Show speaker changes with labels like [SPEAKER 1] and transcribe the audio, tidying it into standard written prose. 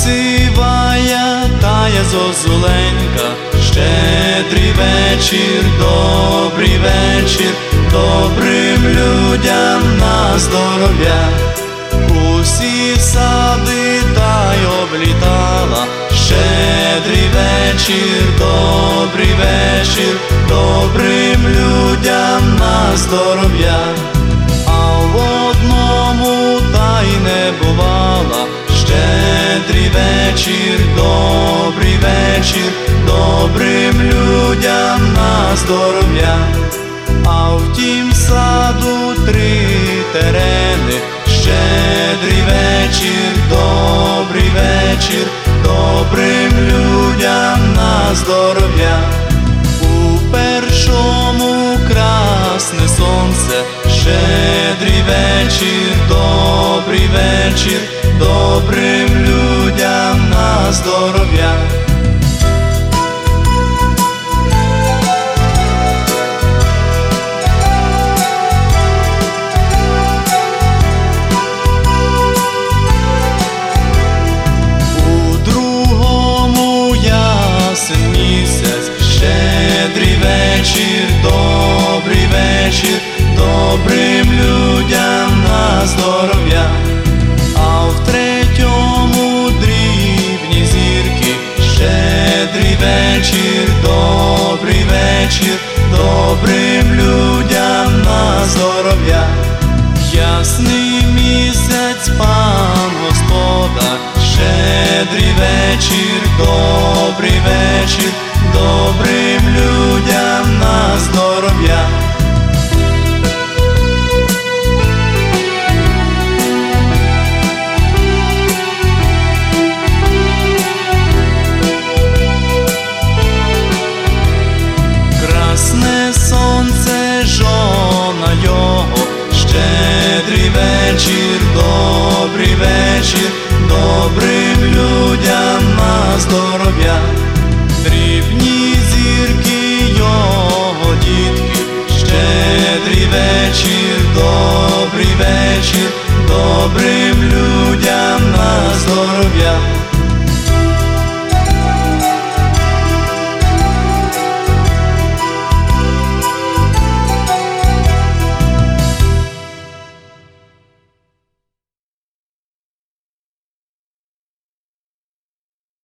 [SPEAKER 1] сивая, тая зозуленька, щедрий вечір, добрий вечір, добрим людям на здоров'я. Усі сади та й облітала, щедрий вечір, добрий вечір, добрим людям на здоров'я. А в одному та й не бувала, щедрий вечір, добрий вечір, добрим людям на здоров'я. А в тім саду 3 терени, щедрий вечір, добрий вечір, добрим людям на здоров'я. У першому красне сонце, щедрий вечір, добрий вечір, добрим людям на здоров'я. Щедрий вечір, добрий вечір, добрим людям на здоров'я. А в 3-му дрібні зірки, щедрий вечір, добрий вечір, добрим людям на здоров'я. Ясний місяць, пан Господа, щедрий вечір, добрий вечір, добрим людям на здоров'я. Красне сонце, жона його, щедрий вечір, добрий вечір, добрим людям на здоров'я. Дрібні зірки його дітки, щедрий вечір, добрий вечір, добрим людям на здоров'я.